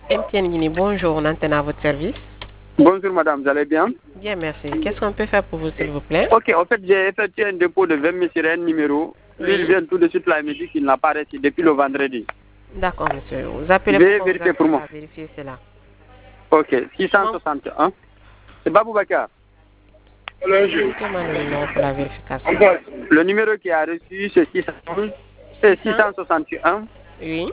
MTN Guinée, bonjour, on antenne à votre service. Bonjour madame, vous allez bien? Bien, merci. Qu'est-ce qu'on peut faire pour vous, s'il vous plaît? Ok, en fait, j'ai effectué un dépôt de 20 000 sur un numéro. Lui, il vient tout de suite là, il me dit qu'il n'a pas reçu depuis le vendredi. D'accord, monsieur. Vous appelez Veuillez pour vérifier pour moi. vérifier cela. Ok, 661. C'est Babou Bakar. Dites-moi le numéro pour la vérification. Le numéro qui a reçu, c'est 661. Oui.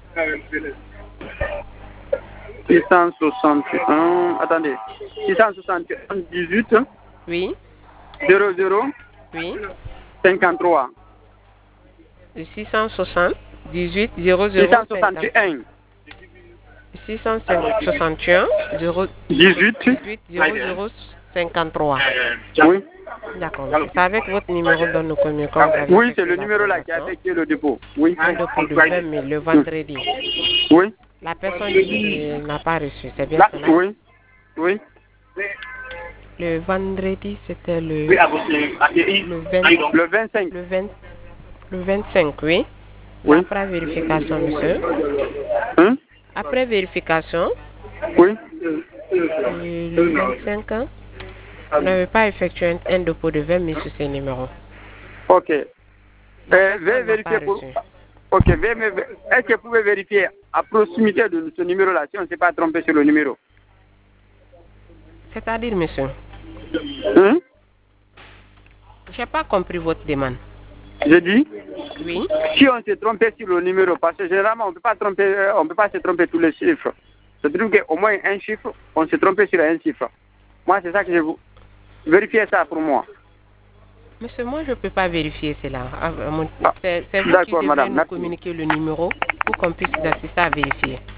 661. Attendez. 661 18. Oui. 00. Oui. 53. 660 18 00 661. 661 0 18. 18 00 53. Oui. D'accord, monsieur. C'est avec votre numéro dont nous communiquons. Oui, c'est le numéro là qui a effectué le dépôt. Oui. Un dépôt de 20 000 le vendredi. Oui. La personne dit qu'il n'a pas reçu, c'est bien cela? Oui. Oui. Le vendredi, c'était le 25. Le 25, oui. Oui. Après vérification, monsieur. Hein? Après vérification, Oui. le 25, vous n'avez pas effectué un dépôt de 20 000 sur ces numéros. Ok. La Veuillez personne n'a pas vérifier pour... reçu. Ok, est-ce que vous pouvez vérifier à proximité de ce numéro-là si on ne s'est pas trompé sur le numéro? C'est-à-dire, monsieur, Hein? je n'ai pas compris votre demande. Je dis, Oui. si on s'est trompé sur le numéro, parce que généralement on ne peut pas se tromper tous les chiffres. C'est-à-dire qu'au moins un chiffre, on s'est trompé sur un chiffre. Moi, c'est ça que je vous... Vérifiez ça pour moi. Monsieur, moi, je ne peux pas vérifier cela. C'est vous qui D'accord, devrez madame, nous merci. communiquer le numéro pour qu'on puisse assister à vérifier.